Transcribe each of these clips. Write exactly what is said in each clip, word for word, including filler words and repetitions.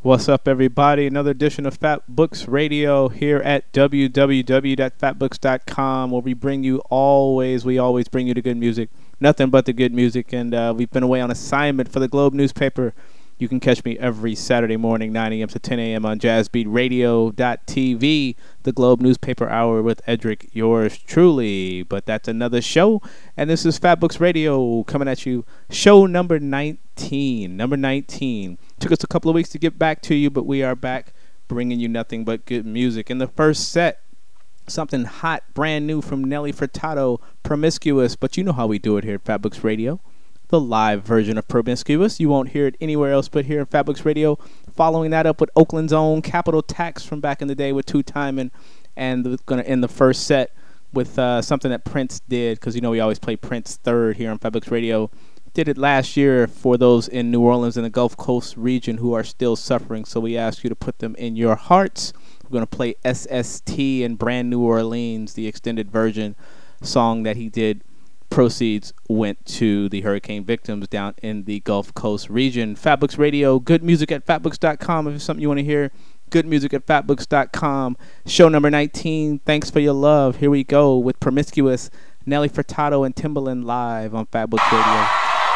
What's up, everybody? Another edition of Fat Books Radio here at w w w dot fat books dot com, where we bring you always, we always bring you the good music, nothing but the good music, and uh, we've been away on assignment for the Globe newspaper. You can catch me every Saturday morning, nine a.m. to ten a.m. on jazz beat radio dot t v, the Globe Newspaper Hour with Edric, yours truly. But that's another show, and this is Fat Books Radio coming at you, show number nineteen. Number nineteen. Took us a couple of weeks to get back to you, but we are back bringing you nothing but good music. In the first set, something hot, brand new from Nelly Furtado, Promiscuous. But you know how we do it here at Fat Books Radio. The live version of Promiscuous. You won't hear it anywhere else but here in Fat Books Radio. Following that up with Oakland's own Capital Tax from back in the day with Two Timing. And we're going to end the first set with uh, something that Prince did, because you know we always play Prince third here on Fat Books Radio. Did it last year for those in New Orleans and the Gulf Coast region who are still suffering, so we ask you to put them in your hearts. We're going to play S S T and Brand New Orleans, the extended version song that he did. Proceeds went to the hurricane victims down in the Gulf Coast region. Fat Books Radio, good music at fat books dot com. If it's something you want to hear, good music at fat books dot com. Show number nineteen, thanks for your love. Here we go with Promiscuous, Nelly Furtado and Timbaland live on Fat Books Radio.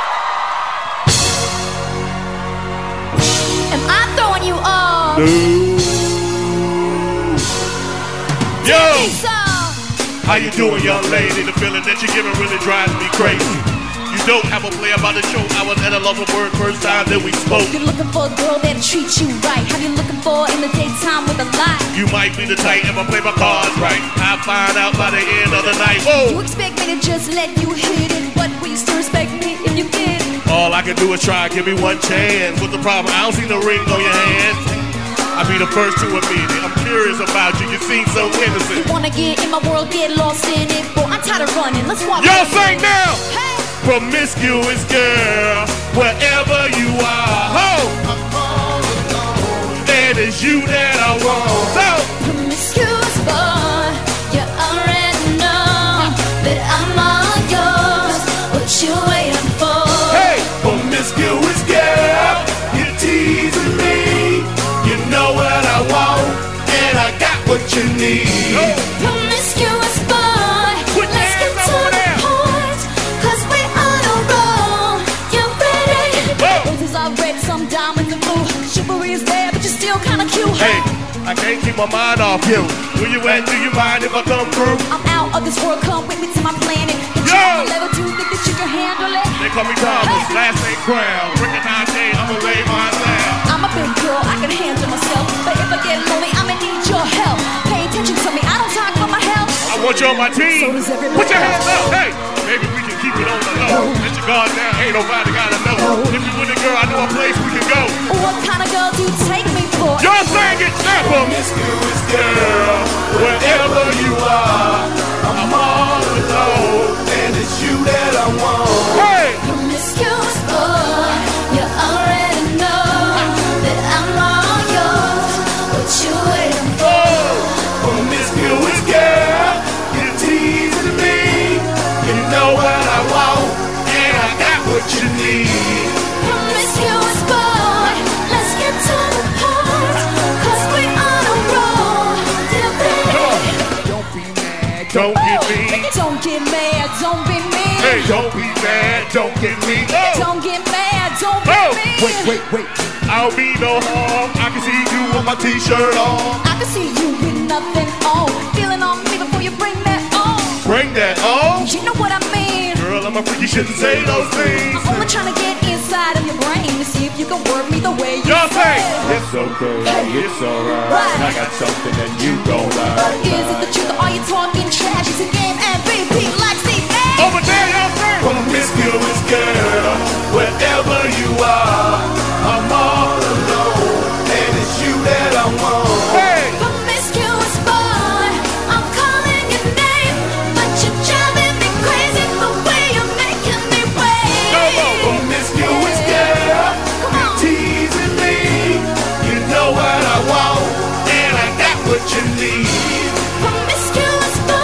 Am I throwing you off? No. Yo! So, how you doing, young lady? The feeling that you're giving really drives me crazy. You don't have a play about the show. I was at a loss of word first time that we spoke. you're looking for a girl that'll treat you right. How you looking for in the daytime with a lie? You might be the type if I play my cards right. I'll find out by the end of the night. You Whoa! expect me to just let you hit it, but will you still respect me if you get it? All I can do is try, give me one chance. What's the problem? I don't see no ring on your hands. I'll be the first to admit it. I'm curious about you. You seem so innocent. You wanna get in my world, get lost in it. Boy, I'm tired of running. Let's walk. Y'all sing now! Hey! Promiscuous girl, wherever you are, ho! And it's you that I want. So, Promiscuous boy, you already know that I'm all yours. What you waiting for? hey, promiscuous girl, you're teasing me. You know what I want, and I got what you need. Oh. Promiscuous boy, Put your let's get hands to over the there. point, 'cause we on a roll. You ready? Whoa. Roses are red, some diamonds and blue. Chivalry is there, but you're still kinda cute. Hey, I can't keep my mind off you. Where you at? Do you mind if I come through? I'm out of this world, come with me to my planet. Hit you Yo. on the level, do you think that you can handle it? They call me Thomas, last name Crown. Recognize me, I'ma lay my down. I'm a big girl, I can handle myself. But if I get lonely, I'ma need your help. Pay attention to me, I don't talk for my health. I want you on my team. So does everybody Put your hands else. up. Hey, maybe we can keep it on the low. Let your guard down. Ain't nobody gotta know. If you with a girl, I know a place we can go. What kind of girl do you take me for? Y'all sing it, snap 'em. Promiscuous girl, wherever you are, I'm all alone, and it's you that I want. Hey, Promiscuous boy, you already know that I'm all yours. What you waiting for? oh, promiscuous girl, you're teasing me. You know what I want, and I got what you need. Promiscuous boy, let's get to the point, 'cause we on a roll. You ready? Don't be mad, don't get me. Don't get mad, don't be mean. Hey, don't be mad, don't get me. Oh. Don't get mad, don't be Oh. mean. Wait, wait, wait. I'll be no harm. I can see you with my t-shirt on. I can see you with nothing on. Feeling on me before you bring that on. Bring that on. You know what I mean. Girl, I'm a freak, you shouldn't say those things. I'm only trying to get inside of your brain to see if you can work me the way you Y'all say, It's okay, it's alright. Right. I got something that you gon' like. Is it the truth or are you talking trash? It's a game and repeat like C A. over there, y'all say. Promiscuous girl, wherever you are, I'm all alone, and it's you that I want. Hey, Promiscuous boy, I'm calling your name, but you're driving me crazy the way you're making me wait. no more promiscuous girl, Come you're on. teasing me. You know what I want, and I got what you need. Promiscuous boy,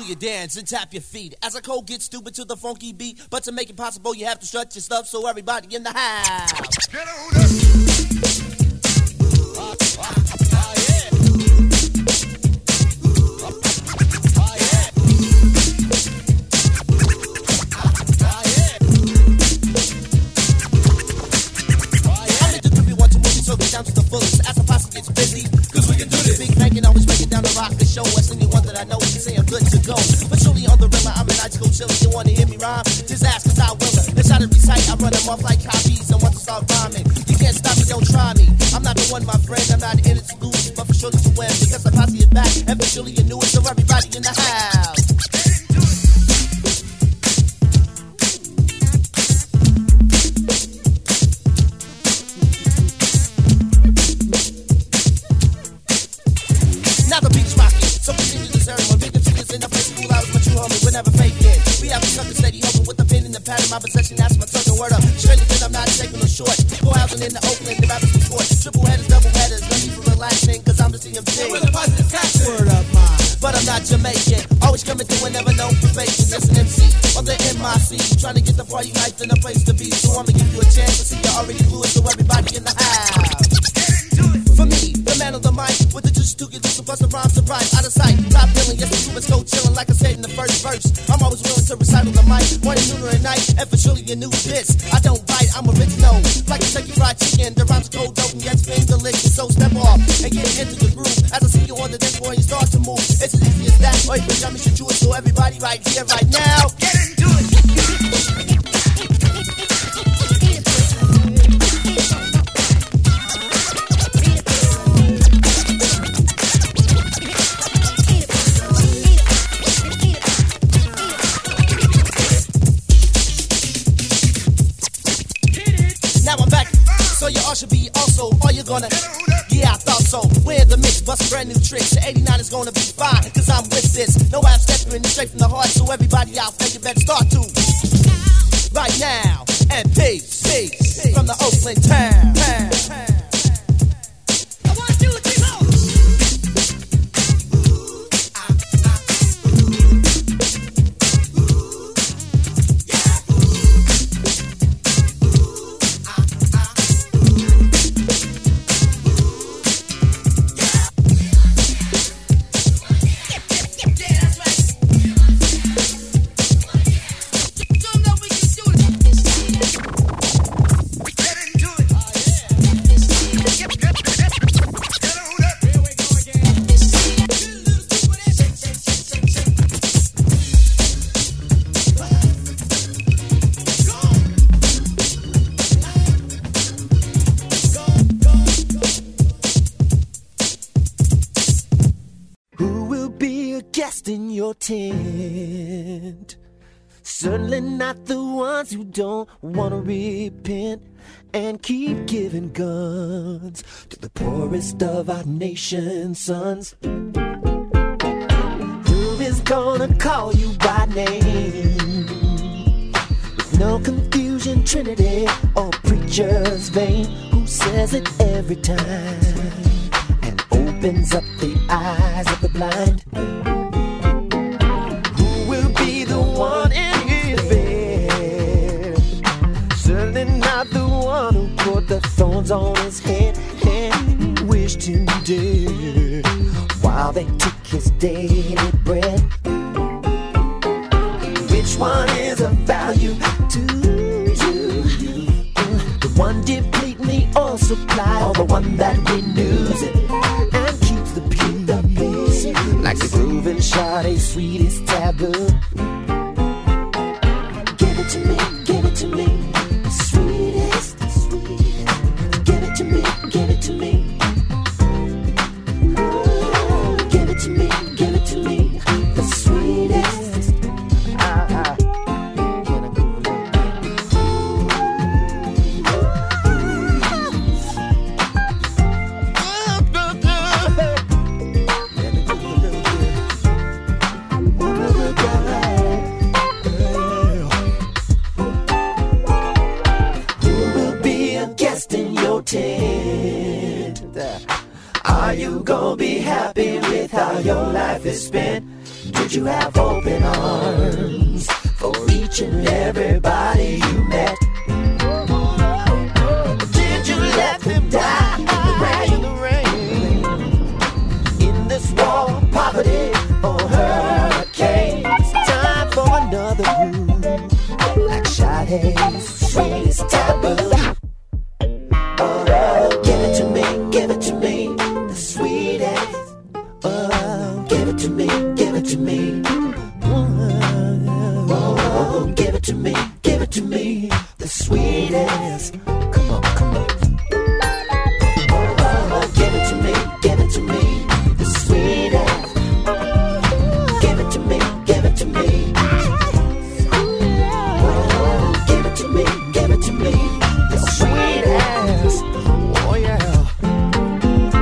your dance and tap your feet as a cold gets stupid to the funky beat. But to make it possible, you have to strut your stuff so everybody in the house. Get on up. Oh, yeah. Oh, yeah. So get down to the fullest as the posse gets busy. Cause we can do this. Big Bang can always make it down the rock the show. As anyone that I know can say I'm good to go. But surely on the rim, I'm an ice cold chili. You wanna hear me rhyme? Just ask cause I will. Let's try to recite. I run them off like copies and want to start rhyming. You can't stop me, don't try me. I'm not the one, my friend. I'm not in it to lose, but for surely to win. Because the posse is back and for surely you knew it. So everybody in the house. Now the beat's rocking, so continue the ceremony. Big singers in the place, school hours, but you homie, we're never faking. We have a sucker steady hoping with the pen in the pad in my possession. That's my tongue and word up. Straight again, I'm not taking no short. Four housing in the Oakland, the rappers for sport. Triple headers, double headers, no need for relaxing, cause I'm the C M C. With a positive tax word up, mine. But I'm not Jamaican. Always coming through and never known for faking. Just an M C on the M I C. Trying to get the party hyped in a place to be. So I'ma give you a chance to see you already blew it. So everybody in the house. For me, the man on the mic, with the juice to get loose and bust the rhymes to rhyme out of sight. Top billing, yes, the Cubans go chillin', like I said in the first verse. I'm always willing to recite on the mic, morning, noon, or at night, and for surely you knew this. I don't bite, I'm original, like a Kentucky Fried Chicken. The rhymes cold, dope, and yet spin delicious. So step off and get into the groove. As I see you on the dance floor and you start to move, it's as easy as that. Or you can jump and shoot it, so everybody right here, right now, get into it. So you all should be also, are you gonna? Yeah, I thought so. We're the mix, bustin' brand new tricks. eighty-nine is gonna be fine, cause I'm with this. No half stepping, straight from the heart. So everybody out there, you better start to. Right now, and peace, peace, from the Oakland town. I want you to go. In your tent, certainly not the ones who don't want to repent and keep giving guns to the poorest of our nation's sons. Who is gonna call you by name with no confusion, Trinity or preacher's vein? Who says it every time and opens up the eyes of the blind? The one in his bed, certainly not the one who put the thorns on his head and wished him dead while they took his daily bread. Which one is of value to you? The one depleting the oil supply, or the one that renews it and keeps the peace? Like the groove and Sade's sweetest taboo. Give it to me, give it to me, the sweetest, the sweetest. Give it to me, give it to me. Ooh, give it to me, give it to me, the sweetest. Ah, ah. Can I go Are you gonna be happy with how your life is spent? Did you have open arms for each and everybody you met? Did you let them die in the rain? In this war of poverty or hurricanes? Time for another groove, like Sade's sweetest taboo. Oh, give it to me, give it to me, the sweetest. Oh, give it to me, give it to me. Oh, give it to me, give it to me, the sweetest. Come on, come on. Oh, give it to me, give it to me, the sweetest. Give it to me, give it to me. Oh, give it to me, give it to me, the sweetest. Oh yeah.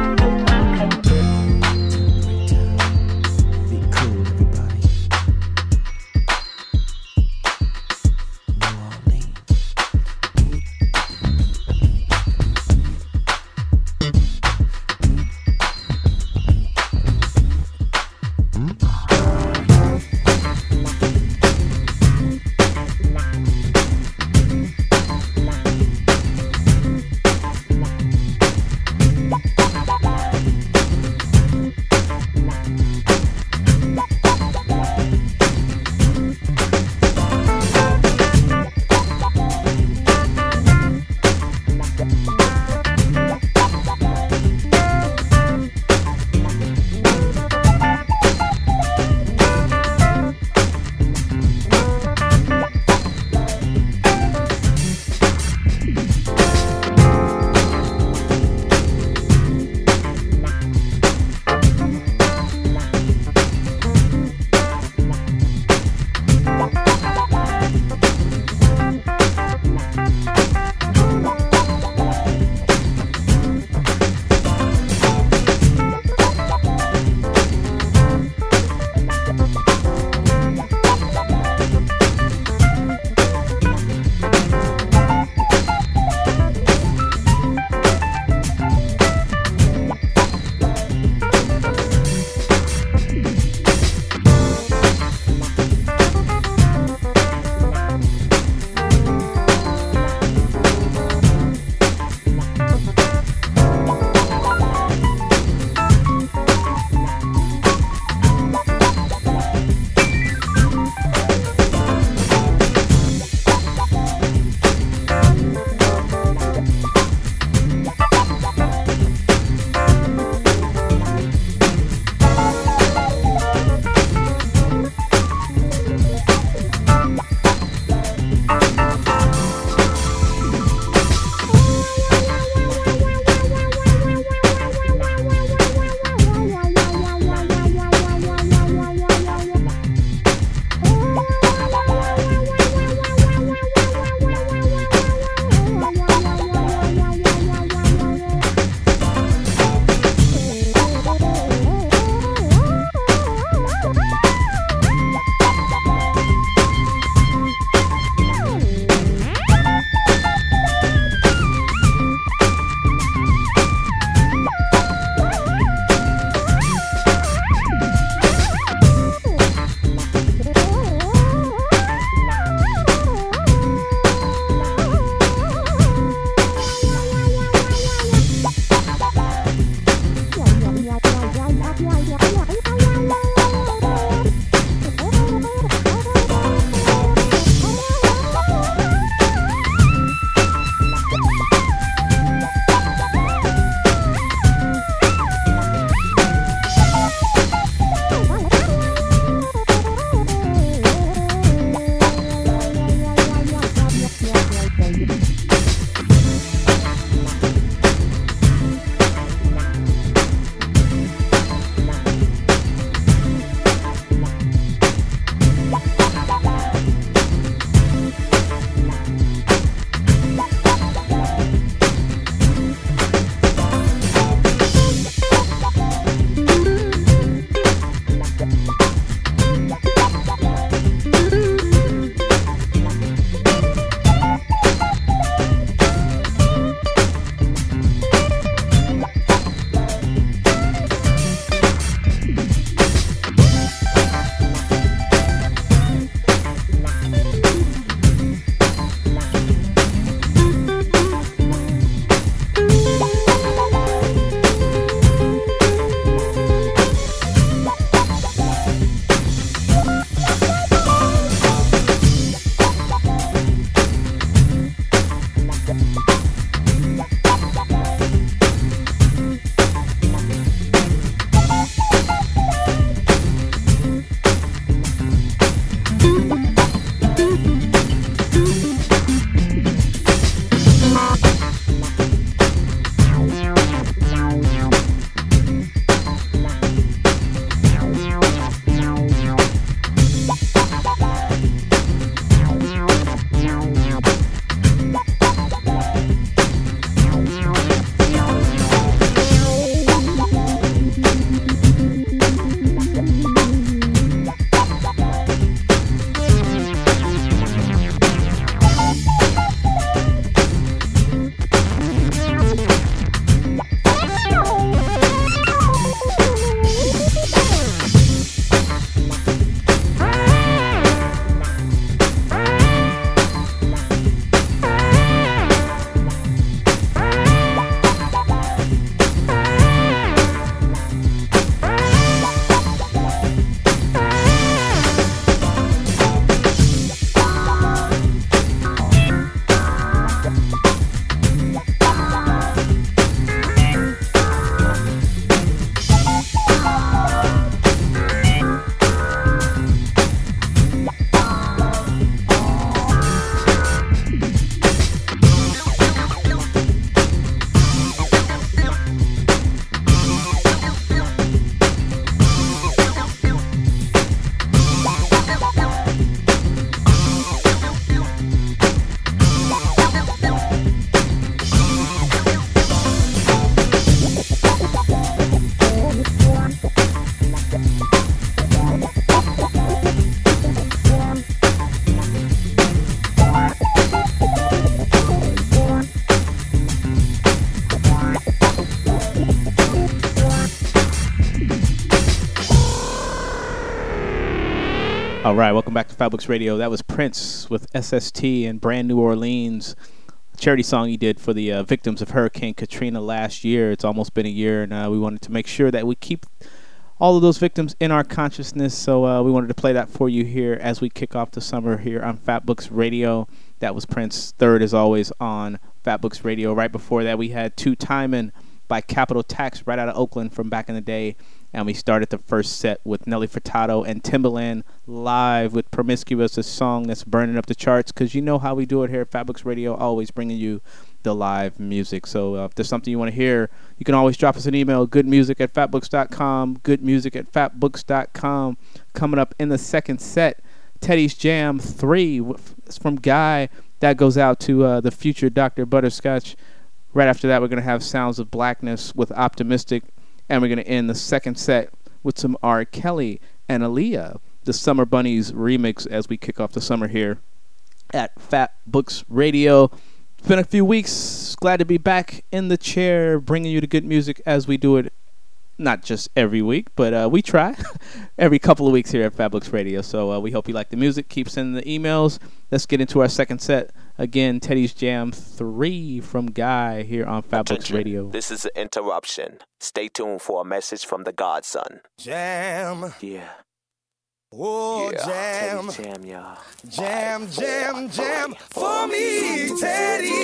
All right, welcome back to Fat Books Radio. That was Prince with S S T and Brand New Orleans, a charity song he did for the uh, victims of Hurricane Katrina last year. It's almost been a year, and uh, we wanted to make sure that we keep all of those victims in our consciousness, so uh, we wanted to play that for you here as we kick off the summer here on Fat Books Radio. That was Prince, third as always on Fat Books Radio. Right before that, we had Two Timin' by Capital Tax right out of Oakland from back in the day. And we started the first set with Nelly Furtado and Timbaland live with Promiscuous, a song that's burning up the charts, because you know how we do it here at Fat Books Radio, always bringing you the live music. So uh, if there's something you want to hear, you can always drop us an email, goodmusic at fatbooks dot com, goodmusic at fatbooks dot com. Coming up in the second set, Teddy's Jam three from Guy. That goes out to uh, the future Doctor Butterscotch. Right after that, we're going to have Sounds of Blackness with Optimistic. And we're going to end the second set with some R. Kelly and Aaliyah, the Summer Bunnies remix, as we kick off the summer here at Fat Books Radio. It's been a few weeks. Glad to be back in the chair, bringing you the good music as we do it, not just every week, but uh, we try every couple of weeks here at Fat Books Radio. So uh, we hope you like the music. Keep sending the emails. Let's get into our second set. Again, Teddy's Jam three from Guy here on Fat Books Radio. This is an interruption. Stay tuned for a message from the Godson. Jam. Yeah. Oh, yeah. jam. Teddy Jam, y'all. Jam, jam, jam for me, Teddy.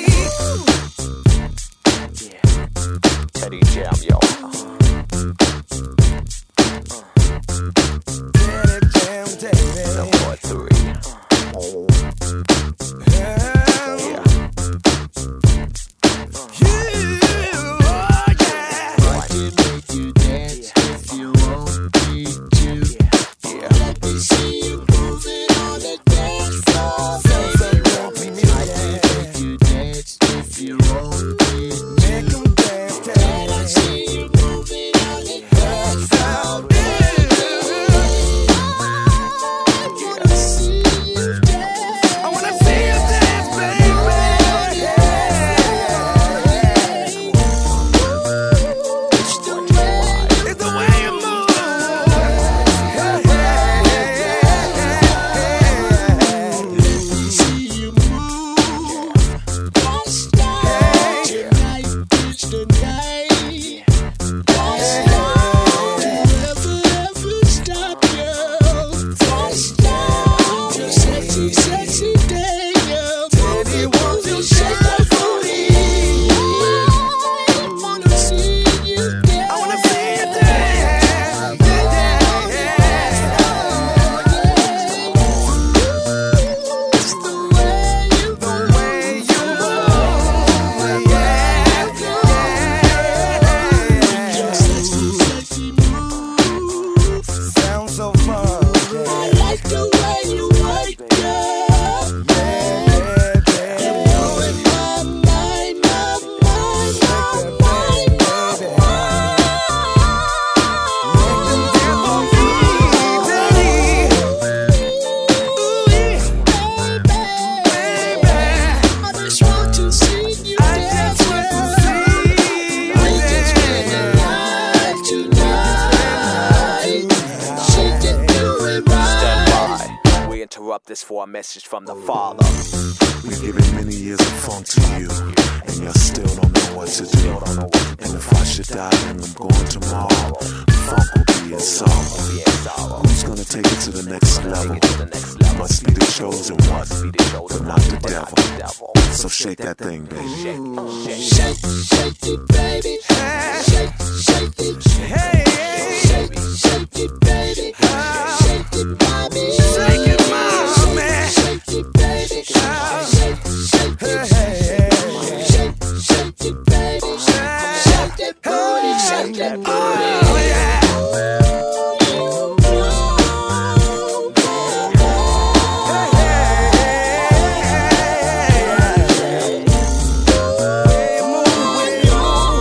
Yeah. Teddy Jam, y'all. Teddy Jam, Teddy. Number three. Oh. Yeah. Yeah. You, oh, yeah. I can make you dance if you want me to. Yeah. Let me see you moving on the dance floor. Sounds like want me to. I can make you dance if you want me to. Make 'em dance, Teddy. Let me see you moving on the dance floor. I wanna see you dance, baby. It's the way you move. Let me see you move. Don't stop. Tonight is the night. Don't stop. Never ever stop, girl. Don't stop. You're sexy, sexy day, girl. Teddy, won't you shake that booty? I wanna see you dance. I wanna see you dance. It's the way you move. The way you move. Yeah, yeah. Sexy, sexy move. Sounds so fun. I like the way you wake up. You're blowing my mind, my mind, my mind, my mind. Make them dance for me, Teddy. Ooh, baby, I just want to see you dance. I just want to see you dance tonight. Shake it, do it right. Stand by. We interrupt this for a message from the Father. We've given many years of funk to you, and you still don't know what to do. And if I should die and I'm going tomorrow, funk will be in sorrow. Who's gonna take it to the next level? Must be the chosen one, but not the devil. So shake that thing, baby. Shake, shake it, baby. Shake, shake it. Hey, shake, shake it, baby. Shake it, mommy. Shake it, mommy. Shake it, baby. Shake, shake it. Shake, shake it, baby. Shake that booty, shake that booty. Oh yeah. Hey, move with you.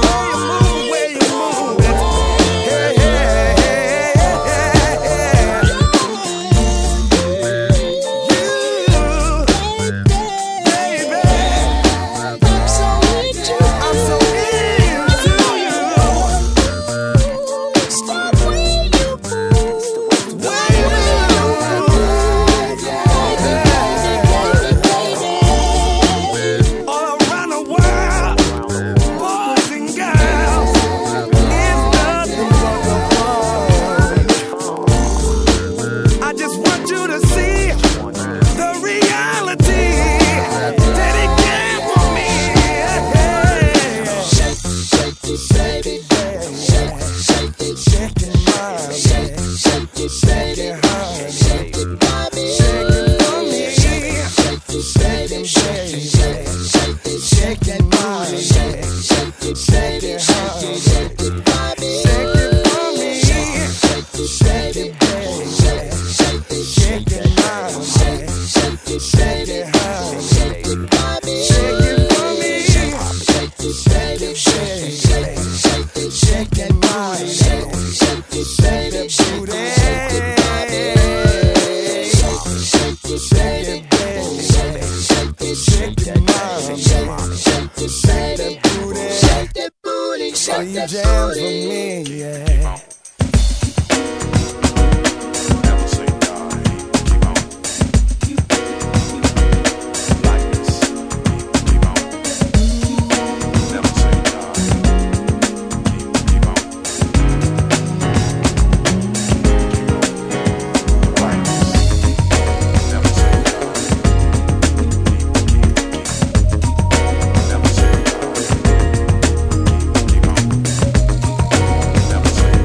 shake it, honey. Shake it for me. Shake it for me. Shake it, baby. Shake it, mama. Shake it, honey. Shake it for me. Shake it for me. Shake it, baby. Shake it, mama. Shake it, booty. Shake it, baby. Shake it, mama. Shake that booty. Shake that booty. So you jam for me, yeah. Never say die. Keep on. Like this. Keep on. Never say die. Keep, keep on. Keep on. Like this. Never say die. Keep, keep, keep. Never say die. Keep, keep on. Never say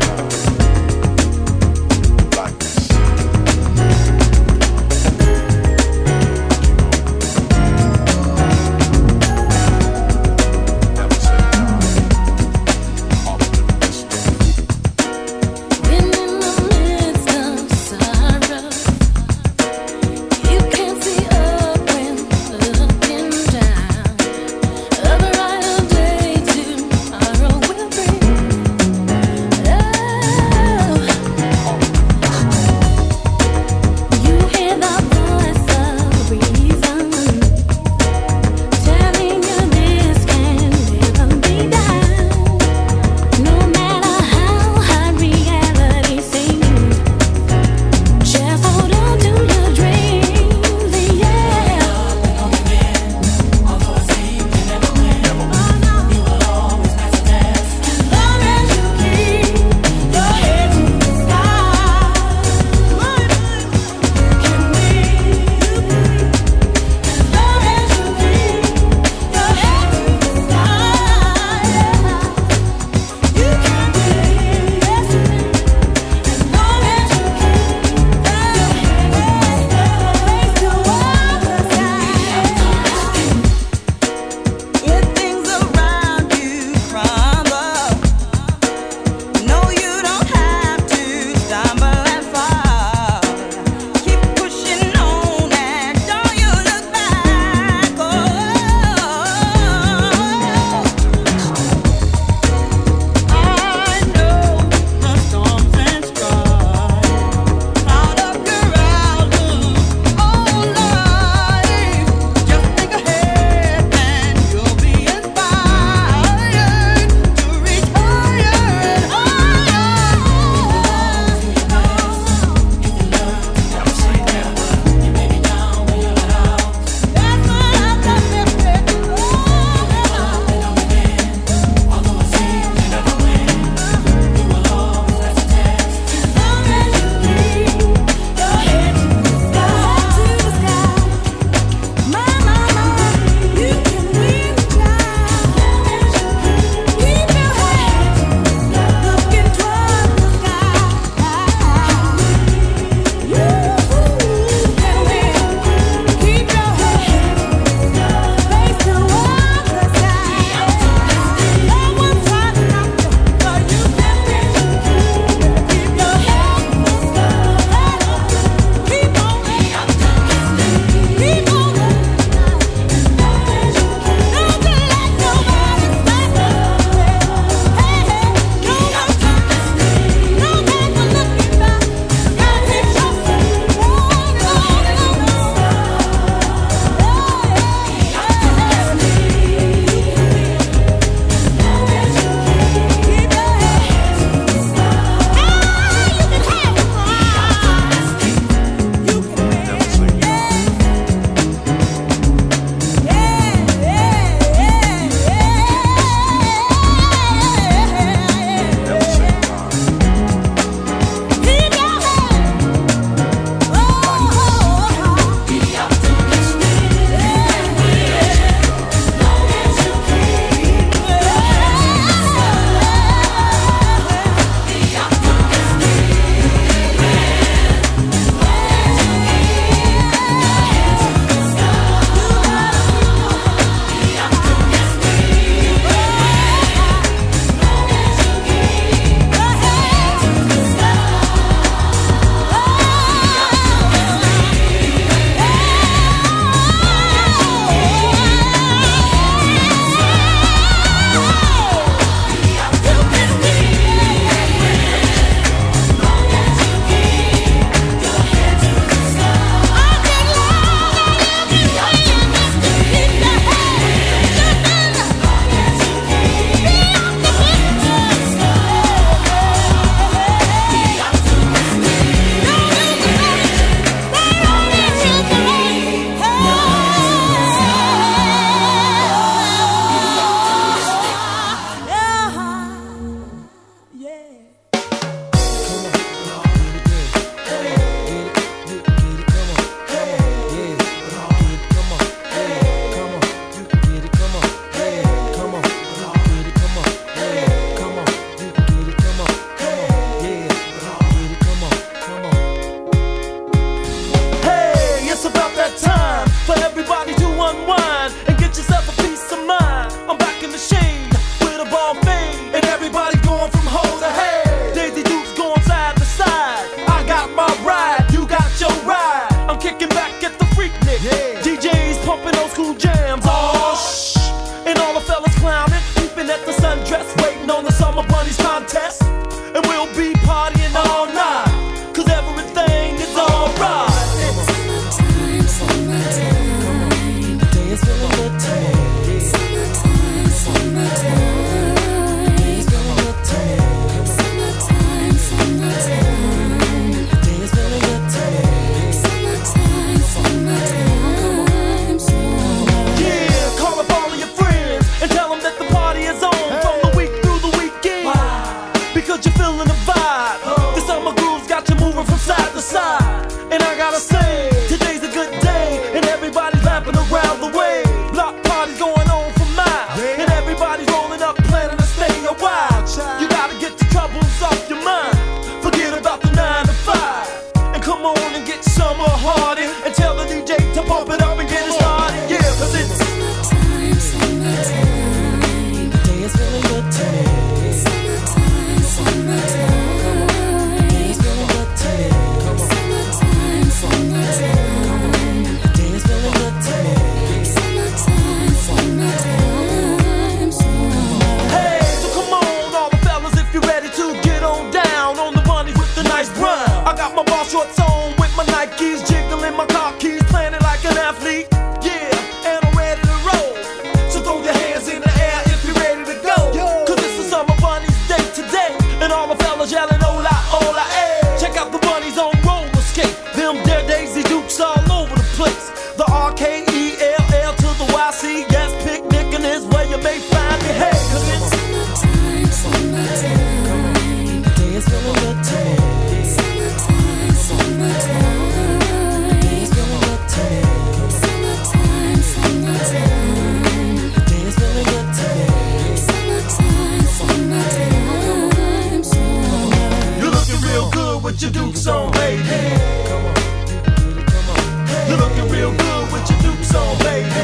a while. You gotta get the troubles off your mind. Forget about the nine to five. And come on and get summer hardy. And tell the D J to pump it up and get it started. Yeah, cause it's Summertime, summertime. the day is feeling good to me. Summertime, summertime. The day is feeling good to me. Summertime, summertime. The day is feeling good to me. Summertime, summertime, summertime. Hey, so come on, all the fellas, if you're ready to get on down on the bunny with the nice brown. I got my ball shorts on with my Nikes, jiggling my car keys, playing it like an athlete. Yeah, and I'm ready to roll. So throw your hands in the air if you're ready to go. Cause it's the Summer Bunnies Day today. And all the fellas yelling, hola, hola, hey. Check out the bunnies on roller skate. Them there Daisy Dukes all over the place. The R K E L L to the Y C. Yes, picnicking is where you may find me. Hey, cause it's Summertime, summertime. the day is feeling good to me. Summertime, summertime. The day is feeling good to me. Summertime, summertime. The day is feeling good to me. Summertime, summertime, summertime. You're looking real good with your Dukes on, baby. Come on, you're looking real good with your Dukes on, baby.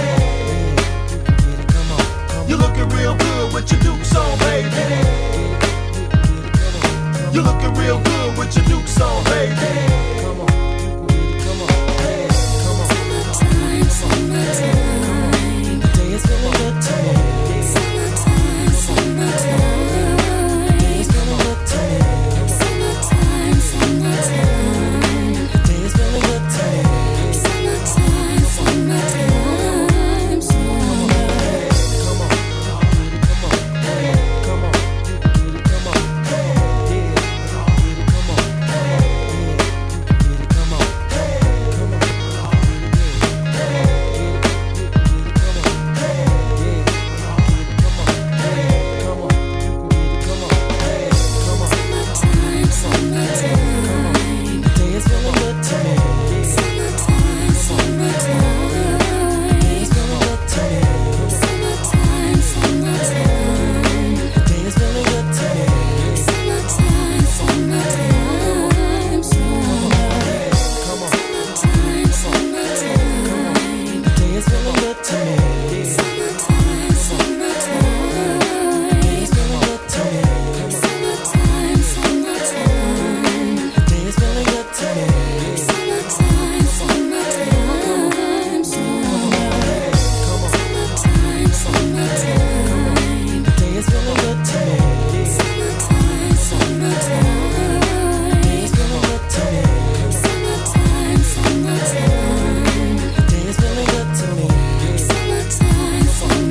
You're looking real good with your Dukes on, baby. You're looking real good with your Dukes on, baby. Come on, come on, hey, come on. Summertime, summertime. The day is feeling good to me. Summertime, summertime. The day is feeling good to me. Summertime, summertime. The day is feeling good to me. Summertime, summertime, summertime. Hey, come on, come on, hey, come on, get it, come on, hey, yeah, get it, come on, hey, yeah, get it, come on, hey, come on, get it, hey, get it, come on, hey, come on, you can get it, come on, hey, come on, Summertime, summertime. the day is feeling good to me. Summertime, summertime. The day is feeling good to me. Summertime, summertime. The day is feeling good to me. Summertime, summertime, summertime. Come on, Summertime, summertime. the day is feeling good to me. Summertime, summertime. The day is feeling good to me. Summertime, summertime. The day is feeling good to me. Summertime, summertime, summertime. Come on, Summertime, summertime. the day is feeling good to me. Summertime, summertime. The day is feeling good to me. Summertime, summertime. The day is feeling good to me. Summertime,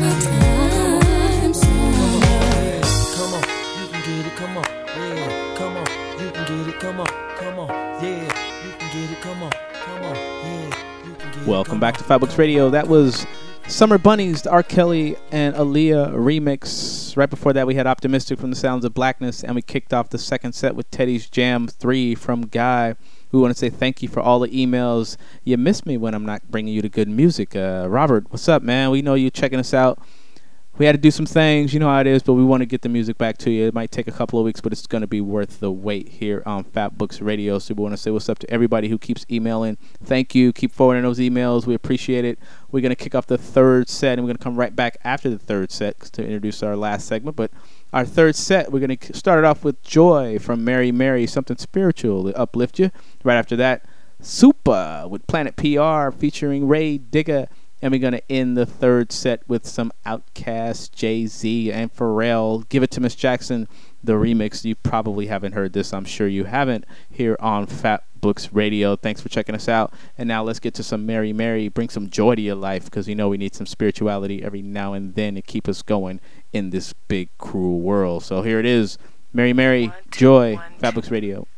summertime, summertime. Come on, you can get it, come on, yeah, come on, you can get it, come on, come on, yeah, you can get it, come on, come on, yeah, you can get it. Welcome back to Five Books Radio. That was Summer Bunnies, the R. Kelly and Aaliyah remix. Right before that, we had Optimistic from the Sounds of Blackness, and we kicked off the second set with Teddy's Jam three from Guy. We want to say thank you for all the emails. You miss me when I'm not bringing you the good music. Uh, Robert, what's up, man? We know you checking us out. We had to do some things, you know how it is, but we want to get the music back to you. It might take a couple of weeks, but it's going to be worth the wait here on Fat Books Radio. So we want to say what's up to everybody who keeps emailing. Thank you. Keep forwarding those emails. We appreciate it. We're going to kick off the third set, and we're going to come right back after the third set to introduce our last segment. But our third set, we're going to start it off with Joy from Mary Mary, something spiritual to uplift you. Right after that, Super with Planet P R featuring Ray Digger. And we're going to end the third set with some Outkast, Jay-Z, and Pharrell. Give It to Miss Jackson, the remix. You probably haven't heard this. I'm sure you haven't here on Fat Books Radio. Thanks for checking us out. And now let's get to some Mary Mary. Bring some joy to your life because you know we need some spirituality every now and then to keep us going in this big, cruel world. So here it is. Mary Mary, One, two, Joy, one, Fat two. Books Radio.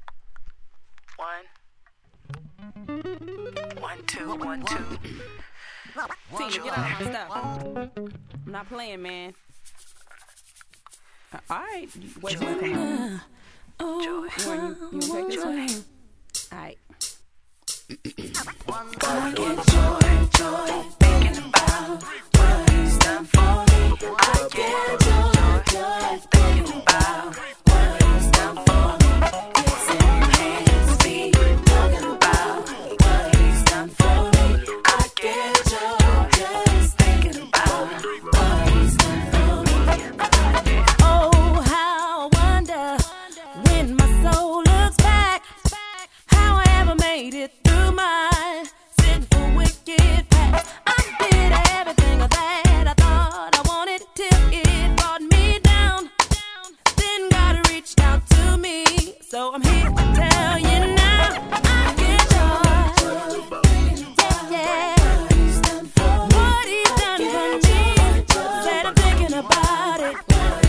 One. One, two, one, two. Tina, get out. Stop. I'm not playing, man. Uh, all right. Wait till I come on. Oh, You want you, you wanna take this one? All right. I get joy, joy, thinking about what he's done for me. I get joy, joy, So I'm here to tell you now, I get joy. Yeah, yeah. What he's done for me, said I'm thinking about it.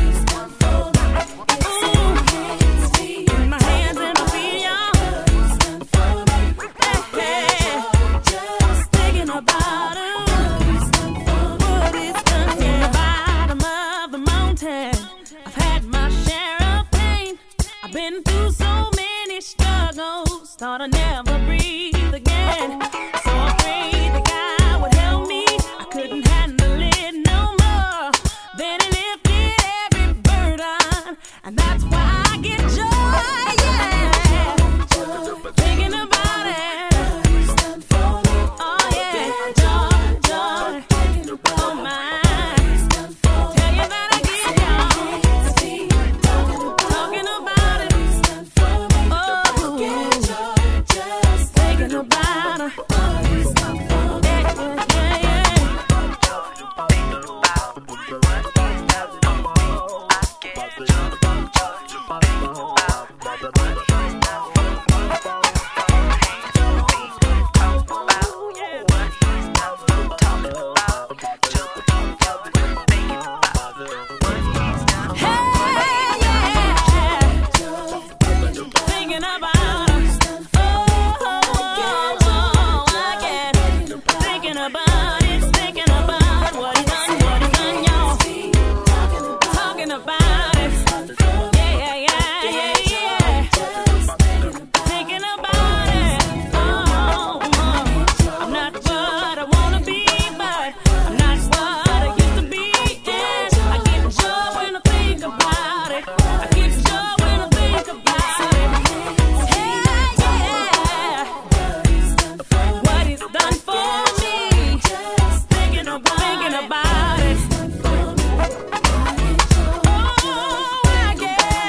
Ooh, in my hands and my feet, y'all. Hey, hey. Just thinking about it. What he's done from the bottom of the mountain. I've had my share of pain. I've been through so many struggles. Thought I'd never breathe again. So I prayed that God would help me. I couldn't handle it no more. Then He lifted every burden, and that's why I get joy. Yeah, thinking about it. Oh yeah, joy, joy. Oh my, tell you that I get joy. Talking about it. Oh, thinking about it. Yeah, yeah, yeah. Thinking about it. Oh, I get thinking about it, thinking about what he done, what he done, y'all. Talking about it. Yeah, yeah, yeah, yeah, yeah. Thinking about it. Oh, I'm not what I wanna be, but I'm not what I used to be. And I get joy when I think about it. I get joy when I think about it. Yeah, yeah. What he's done for me. Thinking about, thinking about it. Oh, I get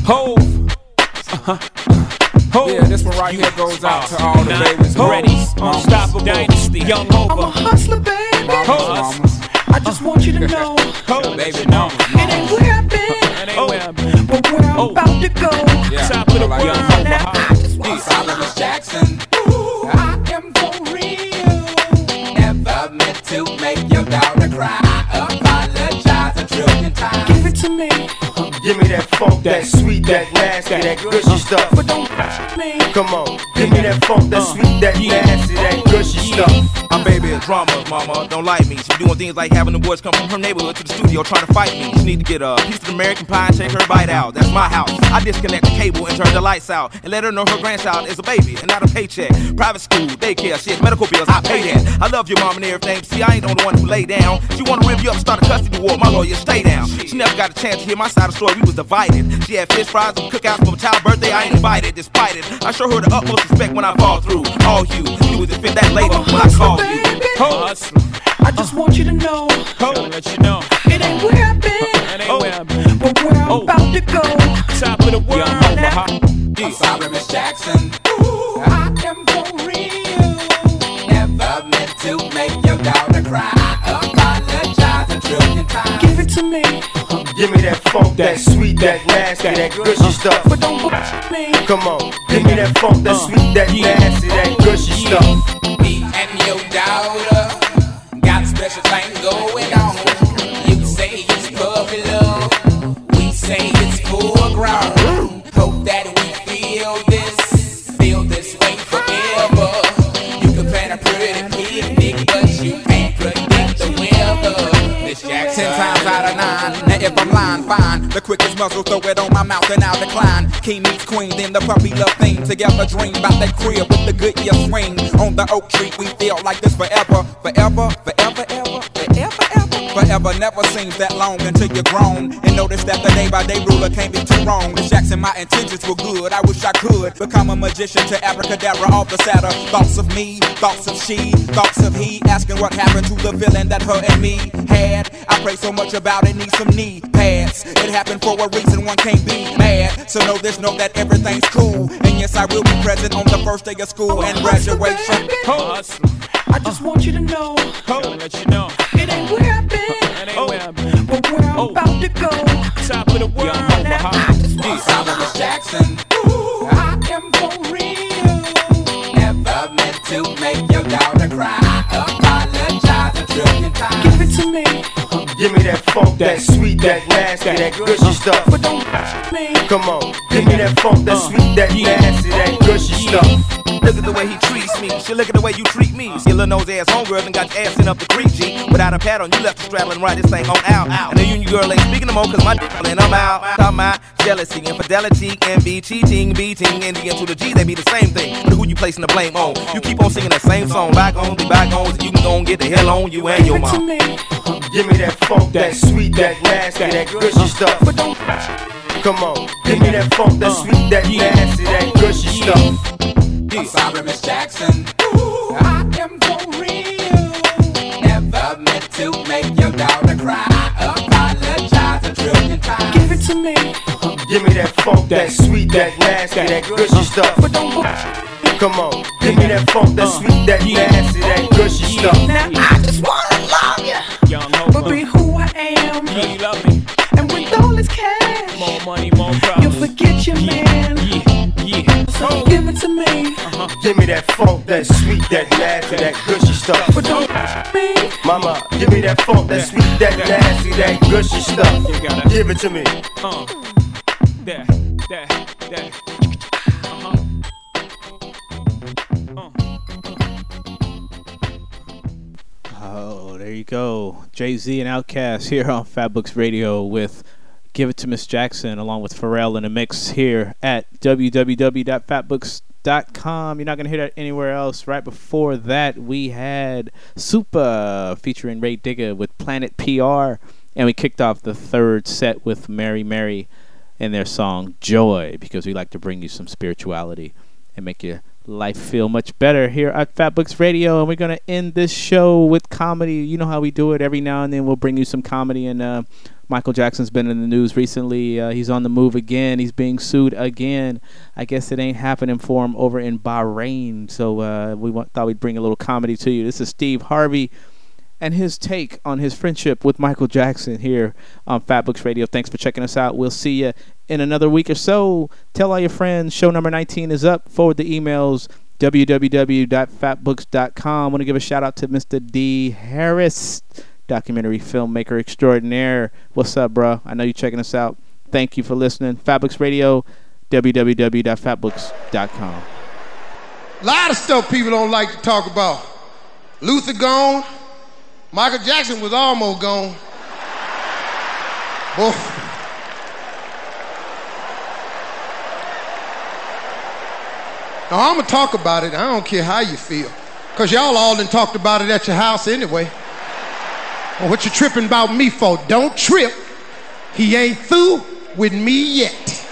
Hove. Uh-huh. Hove. Yeah, this one right here goes out to all the babies. Ready, Unstoppable Dynasty, Young I'm a Hova. hustler, baby. Mamas, I just want you to know baby mamas, it ain't where I've been, That ain't where I've been. but where I'm Oh. about to go. yeah. Top of the Like world. Young Hova. Now I just want Solomon Jackson. Ooh, I am for real. Never meant to make your daughter cry. Apologize a trillion times. give it to me, Give me that funk, that sweet, that nasty, that gushy stuff. but don't f- me. Come on, give me that funk, that sweet, that nasty, that gushy stuff. My baby is drama, mama, don't like me. She doing things like having the boys come from her neighborhood to the studio trying to fight me. She need to get a piece of American pie and take her bite out. That's my house. I disconnect the cable and turn the lights out and let her know her grandchild is a baby and not a paycheck. Private school, daycare, shit, medical bills, I pay that. I love your mom and everything. See, I ain't the only one who lay down. She wanna rip you up, start a custody war. My lawyer, stay down. She never got a chance to hear my side of the story. We was divided. She had fish fries and cookouts for my child's birthday. I ain't invited, despite it. I show her the utmost respect when I fall through. All you, you was defend that lady when I call you. Hustler. I just want you to know Gotta let you know. it ain't where I've been, That ain't where I've been. but where I'm Oh. about to go. Top of the world. Young Hova. I'm sorry, Miss Jackson. Ooh, I am for real. Never meant to make your daughter cry. Apologize a trillion times. Give it to me, Give me that funk, that sweet, that nasty, that gushy stuff. but don't f- me. Come on, give me that funk, that sweet, that nasty, that gushy stuff. Me and your daughter got a special thing going on. You say it's puppy love, we say it's full grown. Hope that we feel this, feel this way forever. You can plan a pretty picnic, but you can't predict the weather. Miss Jackson. Ten times out of nine, now if I'm lying, fine. The quickest muzzle, throw it on my mouth and I'll decline. King meets queen, then the puppy love thing. Together dream about that crib with the good year swing. On the oak tree, we feel like this forever, forever, forever, ever, forever, ever. Forever never seems that long until you're grown. And notice that the day by day ruler can't be too wrong. Miss Jackson, my intentions were good. I wish I could become a magician to abracadabra off the saddle. Thoughts of me, thoughts of she, thoughts of he. Asking what happened to the villain that her and me had. I pray so much about it, need some knee pads. It happened for a reason, one can't be mad. So know this, know that everything's cool. And yes, I will be present on the first day of school and graduation. Hustler. I just want you to know Gotta let you know. it ain't where I've been, That ain't where I've been. but where I'm Oh. about to go. Top of the world. Young Hova. Solomon Miss Jackson. Ooh, I am for real. Never meant to make your daughter cry. Apologize a trillion times. Give it to me, Give me that funk, that sweet, that nasty, that gushy stuff. but don't f- me. Come on, give me that funk, that sweet, that nasty, that gushy stuff. Look at the way he treats me. Shit, look at the way you treat me. See your little nose ass homegirl and got your ass in up the creek, G. Without a pad on, you left the straddle and ride this thing on out. And the union girl ain't speaking no more, cause my dick and I'm out. Talking about jealousy, infidelity, envy, cheating, beating, and the end to the G, they be the same thing. But who you placing the blame on? You keep on singing that same song. Bygones be bygones, and you can go and get the hell on you and your Give it to mom. me, Give me that funk, that sweet, that nasty, that gushy stuff. but don't Come on, give me that funk, that sweet, that nasty, that gushy stuff. I'm sorry, Miss Jackson. Ooh, I am for real. Never meant to make your daughter cry. Apologize a trillion times. give it to me, Give me that funk, that sweet, that nasty, that gushy stuff. but don't f- Come on, give me that funk, that sweet, that nasty, that gushy stuff. Now I just wanna love you, Young Hova. but be who I am. Yeah, you love me. And with all this cash, More money, more problems. you'll forget your man. Yeah, yeah. So give it to me, Give me that funk, that sweet, that nasty, that gushy stuff. but don't f- me. Mama, give me that funk, that sweet, that nasty, that gushy stuff. You gotta- Give it to me. Uh. That, that, that. Uh-huh. Oh, there you go. Jay-Z and Outkast here on Fat Books Radio with Give It to Miss Jackson along with Pharrell in the mix here at w w w dot fat books dot com. You're not going to hear that anywhere else. Right before that, we had Super featuring Ray Digger with Planet P R. And we kicked off the third set with Mary Mary and their song Joy, because we like to bring you some spirituality and make your life feel much better here at Fat Books Radio. And we're going to end this show with comedy. You know how we do it. Every now and then we'll bring you some comedy and uh, Michael Jackson's been in the news recently. Uh, he's on the move again. He's being sued again. I guess it ain't happening for him over in Bahrain. So uh, we want, thought we'd bring a little comedy to you. This is Steve Harvey and his take on his friendship with Michael Jackson here on Fat Books Radio. Thanks for checking us out. We'll see you in another week or so. Tell all your friends. Show number nineteen is up. Forward the emails. w w w dot fat books dot com. I want to give a shout out to Mister D. Harris, documentary filmmaker extraordinaire. What's up, bro? I know you're checking us out. Thank you for listening. Fat Books Radio, w w w dot fat books dot com. A lot of stuff people don't like to talk about. Luther gone. Michael Jackson was almost gone. Boy. Now, I'm going to talk about it. I don't care how you feel. Because y'all all done talked about it at your house anyway. Well, what you tripping about me for? Don't trip. He ain't through with me yet.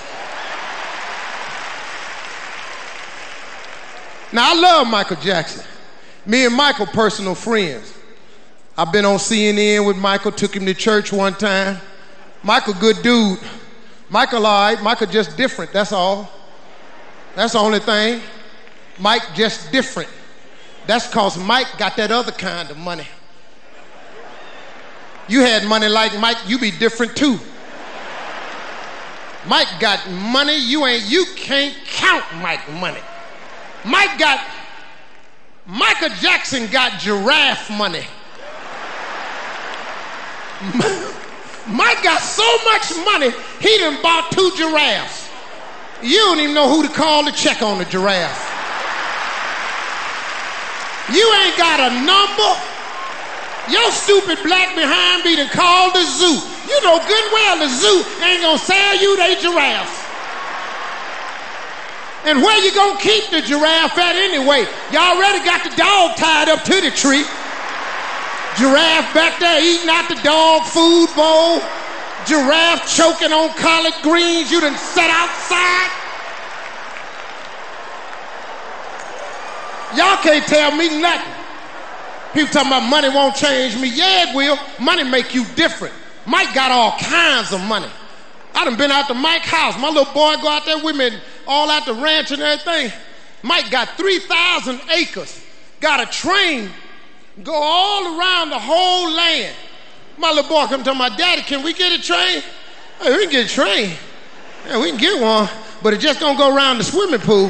Now, I love Michael Jackson. Me and Michael, personal friends. I've been on C N N with Michael, took him to church one time. Michael, good dude. Michael, all right. Michael just different, that's all. That's the only thing. Mike just different. That's cause Mike got that other kind of money. You had money like Mike, you be different too. Mike got money, you ain't, you can't count Mike money. Mike got, Michael Jackson got giraffe money. Mike got so much money, he done bought two giraffes. You don't even know who to call to check on the giraffe. You ain't got a number. Your stupid black behind me done called the zoo. You know good well the zoo ain't gonna sell you they giraffes. And where you gonna keep the giraffe at anyway? You already got the dog tied up to the tree. Giraffe back there eating out the dog food bowl. Giraffe choking on collard greens you done set outside. Y'all can't tell me nothing. People talking about money won't change me. Yeah, it will. Money make you different. Mike got all kinds of money. I done been out to Mike's house. My little boy go out there with me all out the ranch and everything. Mike got three thousand acres. Got a train. Go all around the whole land. My little boy come to my daddy, can we get a train? Hey, we can get a train. Yeah, we can get one, but it just don't go around the swimming pool.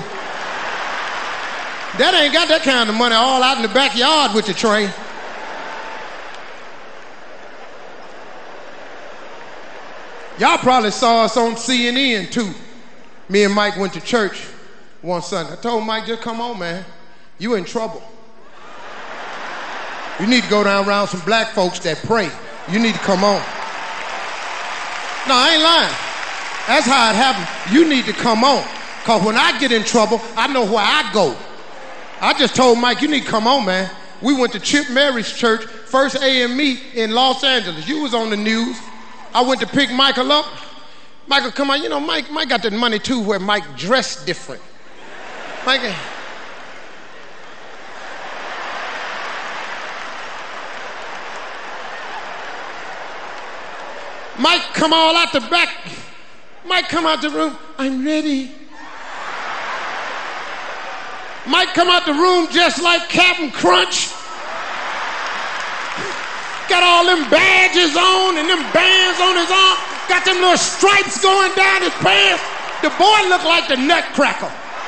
That ain't got that kind of money all out in the backyard with the train. Y'all probably saw us on C N N too. Me and Mike went to church one Sunday. I told Mike, just come on, man. You in trouble. You need to go down around some black folks that pray. You need to come on. No, I ain't lying. That's how it happened. You need to come on. Because when I get in trouble, I know where I go. I just told Mike, you need to come on, man. We went to Chip Mary's church, First A M E in Los Angeles. You was on the news. I went to pick Michael up. Michael, come on. You know, Mike, Mike got that money too where Mike dressed different. Mike... Mike come all out the back. Mike come out the room. I'm ready. Mike come out the room just like Captain Crunch. Got all them badges on and them bands on his arm. Got them little stripes going down his pants. The boy looked like the Nutcracker.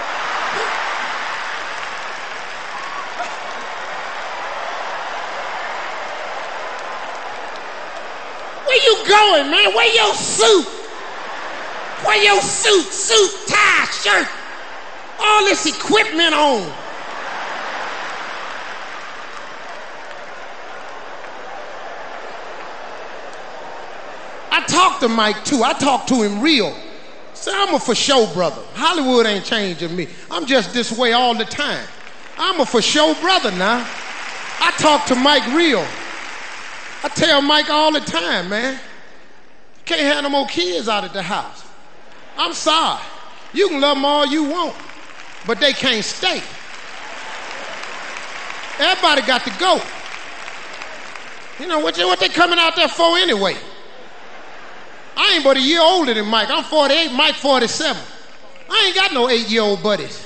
Where you going, man? Where your suit? Where your suit, suit, tie, shirt? All this equipment on. I talked to Mike too. I talked to him real. Say, I'm a for show brother. Hollywood ain't changing me. I'm just this way all the time. I'm a for show brother now. I talk to Mike real. I tell Mike all the time, man, can't have no more kids out at the house. I'm sorry. You can love them all you want, but they can't stay. Everybody got to go. You know, what they, what they coming out there for anyway? I ain't but a year older than Mike. I'm forty-eight, Mike forty-seven. I ain't got no eight-year-old buddies.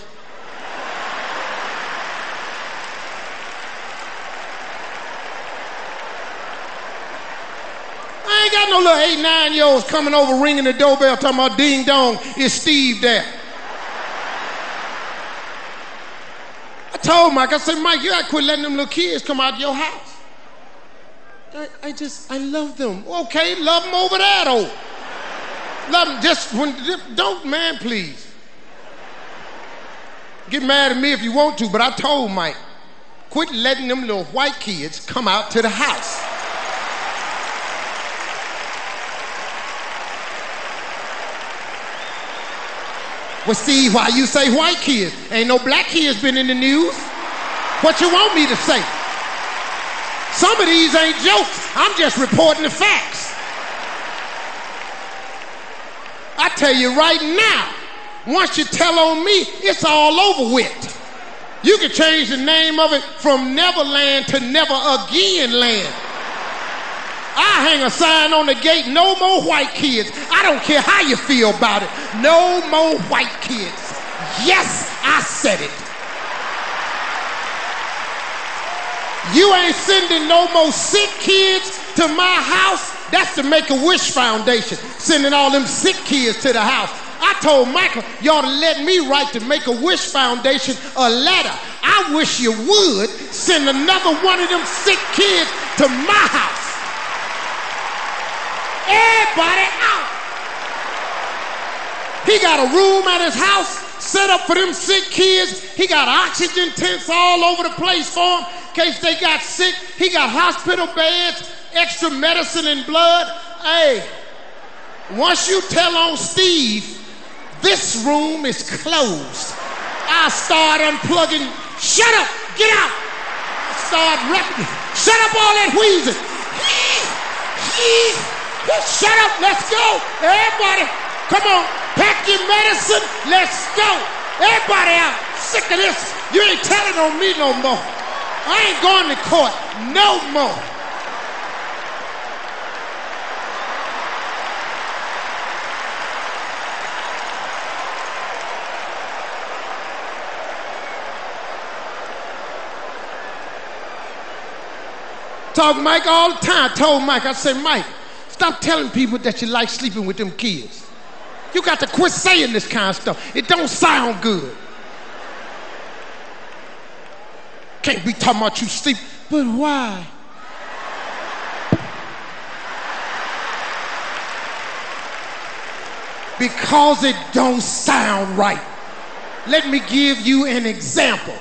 I ain't got no little eight, nine-year-olds coming over ringing the doorbell talking about ding dong, is Steve there? I told Mike, I said, Mike, you gotta quit letting them little kids come out of your house. I, I just, I love them. Okay, love them over there though. Love them just when, don't, man, please. Get mad at me if you want to, but I told Mike, quit letting them little white kids come out to the house. Well, Steve, why you say white kids? Ain't no black kids been in the news. What you want me to say? Some of these ain't jokes. I'm just reporting the facts. I tell you right now, once you tell on me, it's all over with. You can change the name of it from Neverland to Never Again Land. I hang a sign on the gate, no more white kids. I don't care how you feel about it. No more white kids. Yes, I said it. You ain't sending no more sick kids to my house. That's the Make-A-Wish Foundation, sending all them sick kids to the house. I told Michael, you ought to let me write the Make-A-Wish Foundation a letter. I wish you would send another one of them sick kids to my house. Everybody out. He got a room at his house set up for them sick kids. He got oxygen tents all over the place for them in case they got sick. He got hospital beds, extra medicine and blood. Hey, once you tell on Steve, this room is closed. I start unplugging. Shut up, get out. I start rapping. Shut up all that wheezing. Shut up, let's go. Everybody, come on, pack your medicine, let's go. Everybody out, sick of this. You ain't telling on me no more. I ain't going to court no more. Talk Mike all the time. I told Mike, I said, Mike, stop telling people that you like sleeping with them kids. You got to quit saying this kind of stuff. It don't sound good. Can't be talking about you sleep. But why? Because it don't sound right. Let me give you an example.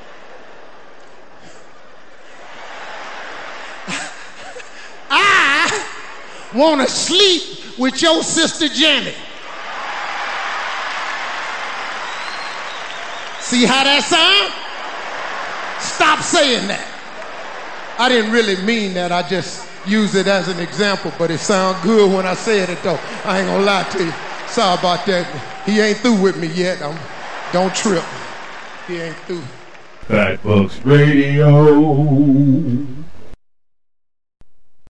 I want to sleep with your sister Janet. See how that sound? Stop saying that. I didn't really mean that. I just use it as an example, but it sounds good when I said it though. I ain't gonna lie to you. Sorry about that. He ain't through with me yet. I'm, don't trip. He ain't through. Fat Books Radio.